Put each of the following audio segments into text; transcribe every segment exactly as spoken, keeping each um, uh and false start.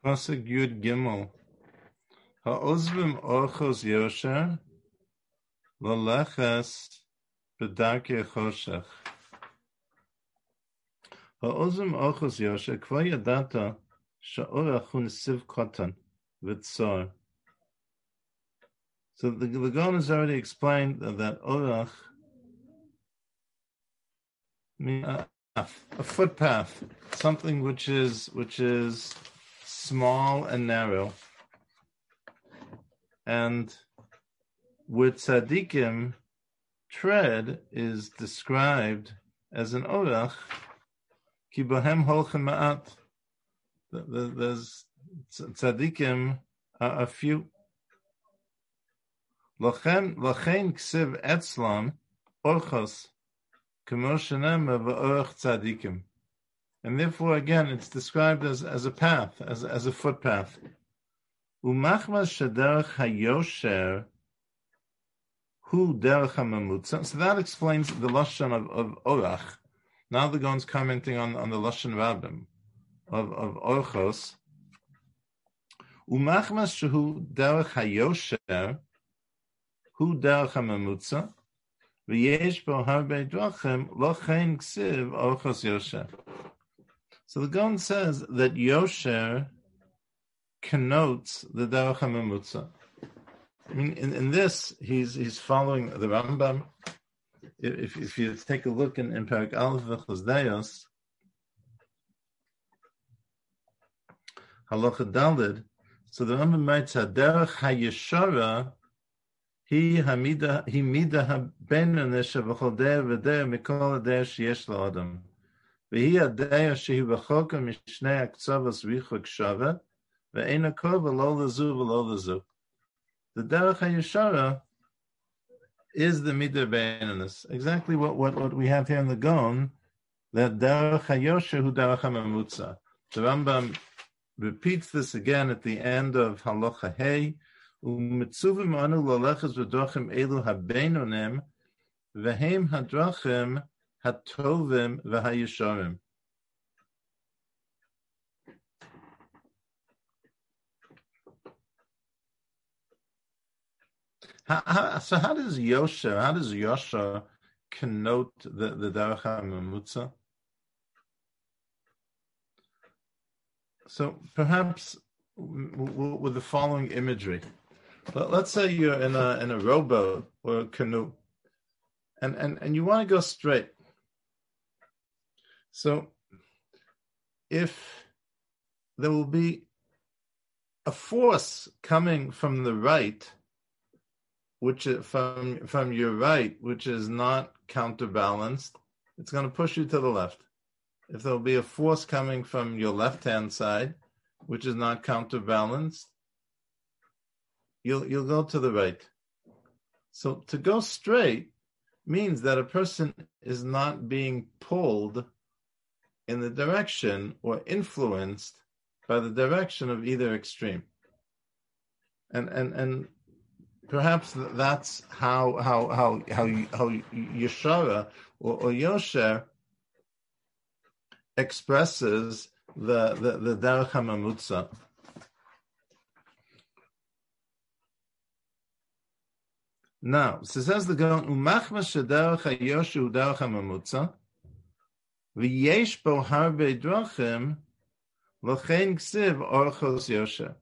Pasuk Yud Gimel. Ha'ozvim orchos yosher l'leches b'darkei choshech. Ha'ozvim orchos yosher kvar yadata sha'orach hu nesiv kotan v'tzor. So the, the Gaon has already explained that orach means a, a footpath, something which is which is small and narrow. And with tzaddikim, tread is described as an orach, ki bohem holchem ma'at. There's tzaddikim are a few. Lachen lachen ksiv etzlam orchos k'mo shenema v'orach tzaddikim. And therefore, again, it's described as, as a path, as, as a footpath. Umachmas shaderach hayosher hu derech hamamutza. So that explains the lashon of, of orach. Now the Gaon's commenting on, on the lashon rabbim of, of orchos. Umachmas shehu derech hayosher hu derech hamamutza v'yesh bo harbe drachim lochein ksiv orchos yosher. So the Gaon says that yosher connotes the derech hamamutza. I mean, in, in this, he's he's following the Rambam. If if you take a look in, in Perek Aleph V'chos Dayos, Halacha Daled, so the Rambam writes, "Haderech hayeshara he hamida he mida habenanisha v'chol deir v'deir mikol deir sheyesh la'adam v'hi hadeir shehi v'choka mishnei aktzavos v'yichuk shavet ve'ena kol v'lo lezu v'lo lezu." The derech hayeshara is the midah beinanis. Exactly what, what, what we have here in the Gaon, that derech hayosher hu derech hamamutza. The Rambam repeats this again at the end of Halacha Hey. U'mitzuvim anu laleches v'drachim elu habeinonim v'heim hadrachim hatovim v'hayesharim. How, how, so how does Yosher, how does Yosher connote the, the derech hamamutza? So perhaps w- w- with the following imagery. But let's say you're in a in a rowboat or a canoe, and, and, and you want to go straight. So if there will be a force coming from the right, which is from from your right, which is not counterbalanced, it's going to push you to the left. If there will be a force coming from your left-hand side, which is not counterbalanced, you'll you'll go to the right. So to go straight means that a person is not being pulled in the direction or influenced by the direction of either extreme. And and and perhaps that's how how how how how Yeshara or, or Yosher expresses the the the derech hamamutza. Now, so says the Gaon, umachmas shederech hayosher uderech hamamutza v'yesh bo harbe drachim l'chein ksiv orchos Yosher.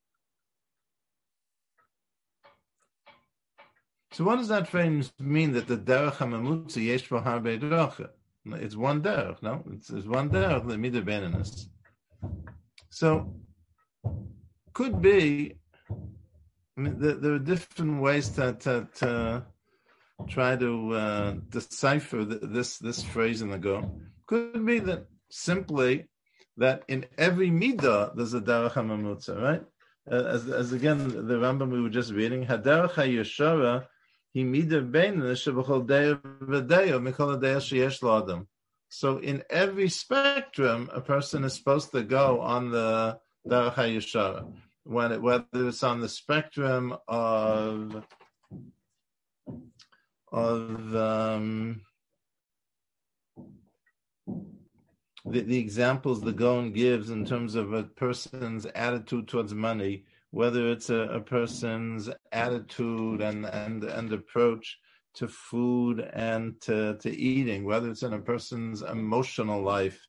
So what does that phrase mean, that the derech hamamutza yesh bo harbe drachim? It's one derech, no? It's, it's one derech, the midah beinanis. So, could be, I mean, there, there are different ways to, to, to try to uh, decipher the, this this phrase in the Gaon. Could be that simply that in every midah there's a derech hamamutza, right? Uh, as, as again, the Rambam we were just reading, haderech hayeshara he midah beinanis shebachol deir v'deir mikol deir sheyesh la'adam. So in every spectrum, a person is supposed to go on the derech hayeshara. When it, whether it's on the spectrum of of um, the, the examples the Gaon gives in terms of a person's attitude towards money, whether it's a, a person's attitude and, and, and approach to food and to, to eating, whether it's in a person's emotional life,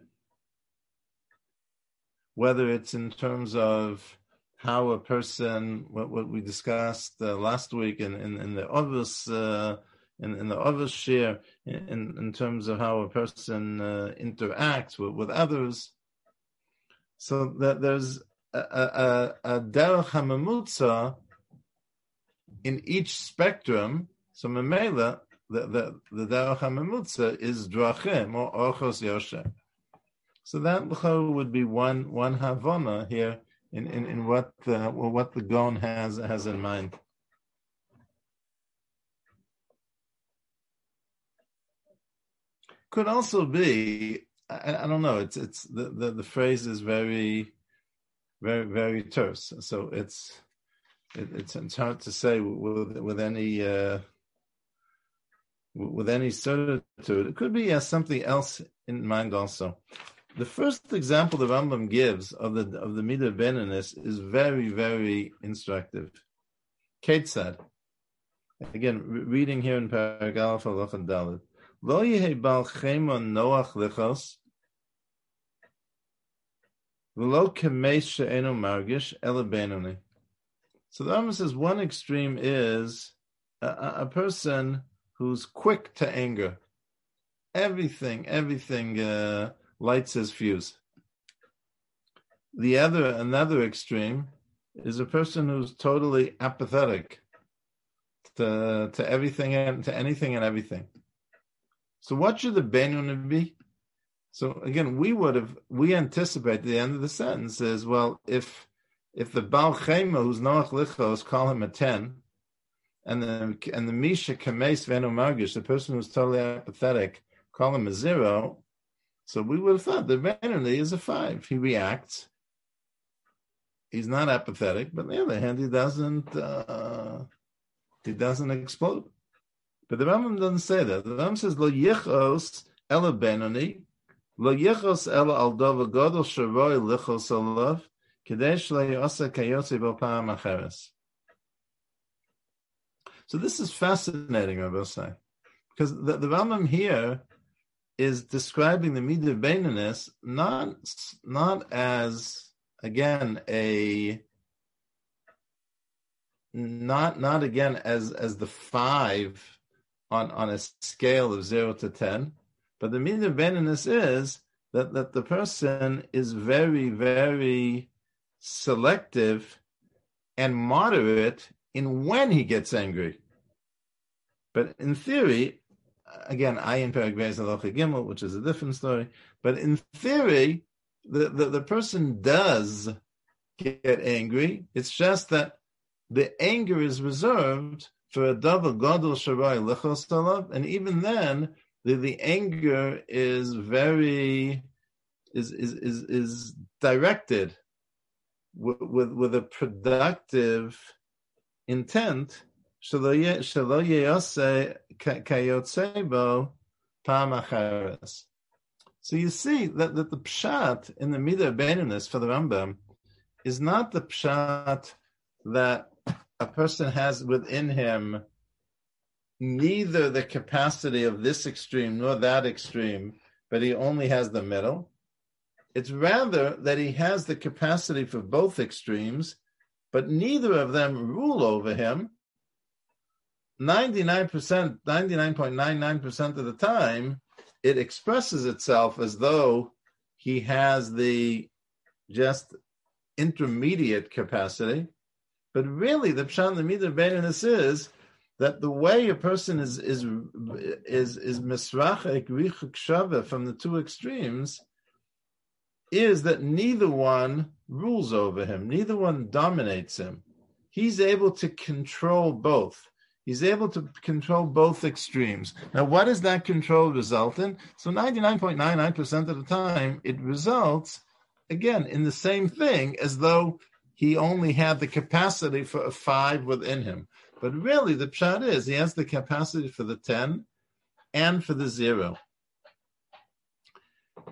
whether it's in terms of how a person, what, what we discussed uh, last week in, in, in the Ovus, uh, in, in the Ovus share, in, in terms of how a person uh, interacts with, with others. So that there's a, a, a derech hamemutza in each spectrum. So memela, the the the derech hamemutza is drachim or orchos yosher. So that would be one one havana here in, in, in what the well, what the Gaon has has in mind. Could also be, I, I don't know. It's it's the, the, the phrase is very, very very terse. So it's it, it's it's hard to say with with any uh, with any certitude. It could be uh, something else in mind also. The first example the Rambam gives of the of the midah beinanis is very very instructive. Ketzad, again re- reading here in Parag Aleph Halacha Daled. Lo yehi bal chemon noach lichos, v'lo kemeis she'enu margish ela beinoni. So the Rambam says one extreme is a, a person who's quick to anger. Everything, everything uh, lights his fuse. The other, another extreme is a person who's totally apathetic to to everything and to anything and everything. So what should the Beinoni be? So again, we would have, we anticipate the end of the sentence is, well, if if the Baal Chema, who's Noach Lichos, call him a ten, and the and the Misha Kameis Venu Margish, the person who's totally apathetic, call him a zero, so we would have thought the Beinoni is a five. He reacts. He's not apathetic, but on the other hand, he doesn't uh, he doesn't explode. But the Rambam doesn't say that. The Rambam says, Lo yichos ela benoni, lo yichos ela al dova godel sharoi lichos alav, kedei shlei osa kayotzi bo pa'am acheres. So this is fascinating, I will say, because the, the Rambam here is describing the midah beinanis not not as, again, a not not again as as the five on, on a scale of zero to ten, but the midah beinanis is that, that the person is very, very selective and moderate in when he gets angry. But in theory, again, ayin perek beis halacha gimel, which is a different story, but in theory, the, the, the person does get angry. It's just that the anger is reserved for a double gadol sharai lechos talav, and even then, the, the anger is very is is is, is directed with, with with a productive intent. Shelo yeyase kayotzebo pam achares. So you see that, that the pshat in the midah beinanis for the Rambam is not the pshat that a person has within him neither the capacity of this extreme nor that extreme, but he only has the middle. It's rather that he has the capacity for both extremes, but neither of them rule over him. ninety-nine percent, ninety-nine point nine nine percent of the time, it expresses itself as though he has the just intermediate capacity. But really, the pshat the midah beinanis is that the way a person is is is is misrachek richuk shava from the two extremes is that neither one rules over him, neither one dominates him. He's able to control both. He's able to control both extremes. Now, what does that control result in? So ninety-nine point nine nine percent of the time, it results, again, in the same thing as though he only had the capacity for a five within him. But really, the pshat is he has the capacity for the ten and for the zero.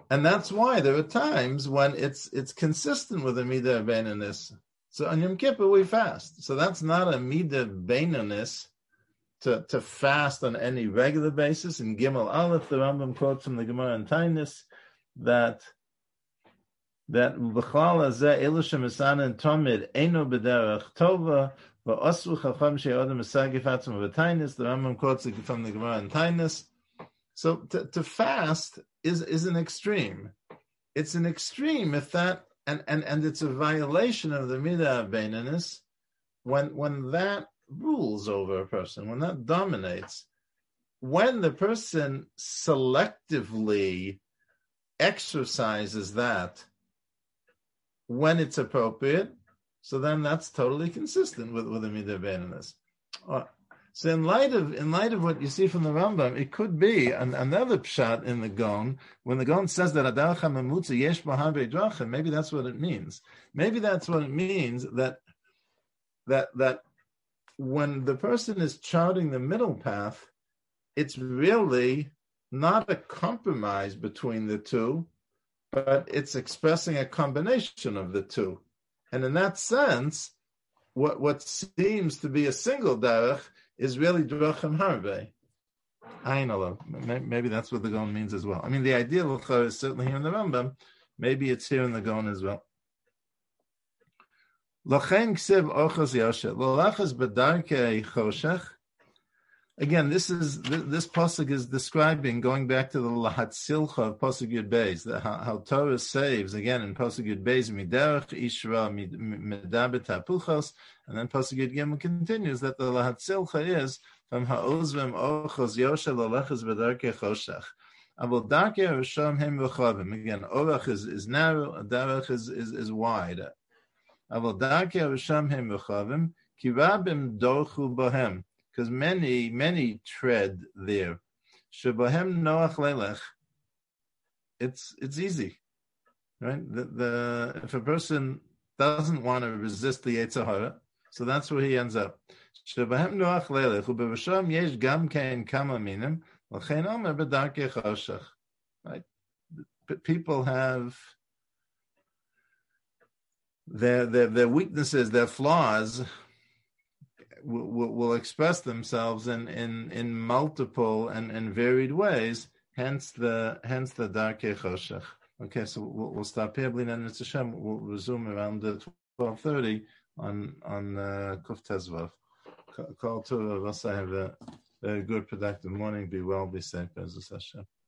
And that's why there are times when it's it's consistent with a midah beinanis. So on Yom Kippur we fast. So that's not a midah beinanis to, to fast on any regular basis. In Gimel Aleph, the Rambam quotes from the Gemara in Taanis that that B'chlal hazeh elu shemisana tomid eino b'derech tova v'osru chacham she'odem esagif atzma v'tainis. The Rambam quotes from the Gemara in Taanis. So to, to fast is, is an extreme. It's an extreme if that, and, and, and it's a violation of the midah beinanis when when that rules over a person, when that dominates. When the person selectively exercises that when it's appropriate, so then that's totally consistent with, with the midah beinanis. Uh, So in light of in light of what you see from the Rambam, it could be an, another pshat in the Gon, when the Gon says that Adarach HaMemutza yesh bo harbe drachim, maybe that's what it means. Maybe that's what it means, that that that when the person is charting the middle path, it's really not a compromise between the two, but it's expressing a combination of the two. And in that sense, what what seems to be a single derech is really drachim harbe. Ayin alav. Maybe that's what the Gon means as well. I mean, the idea is certainly here in the Rambam. Maybe it's here in the Gon as well. Lochen ksiv ochos yoshe lolachas bedarkei choshech. Again, this is this pasuk is describing, going back to the lahatzilcha of pasuk Yud Beis, how, how Torah saves again in pasuk Yud Beis miderech ishra medabet hapuchos, and then pasuk Yud Gimel continues that the lahatzilcha is from ha'ozvim ochos yoshe lolachas bedarkei choshech. Avol darkei risham hem v'chavim. Again, orach is, is narrow, darech is, is is wide. Avol darkei risham hem v'chavim ki rabim dorchu bohem. Because many, many tread there. Shebahem noach lelech. It's it's easy, right? The, the if a person doesn't want to resist the Yetzer Hara, so that's where he ends up. Shebahem noach lelech ubevasham yesh gam kein kama minim l'chein omer b'darkei choshech. Right? People have their their their weaknesses, their flaws. Will, will express themselves in, in, in multiple and, and varied ways. Hence the hence the darkei choshech. Okay, so we'll, we'll stop here. We'll resume around the twelve thirty on on uh, Kuf Tezvav. Call to us. I have a very good, productive morning. Be well, be safe, Be'ezus Hashem.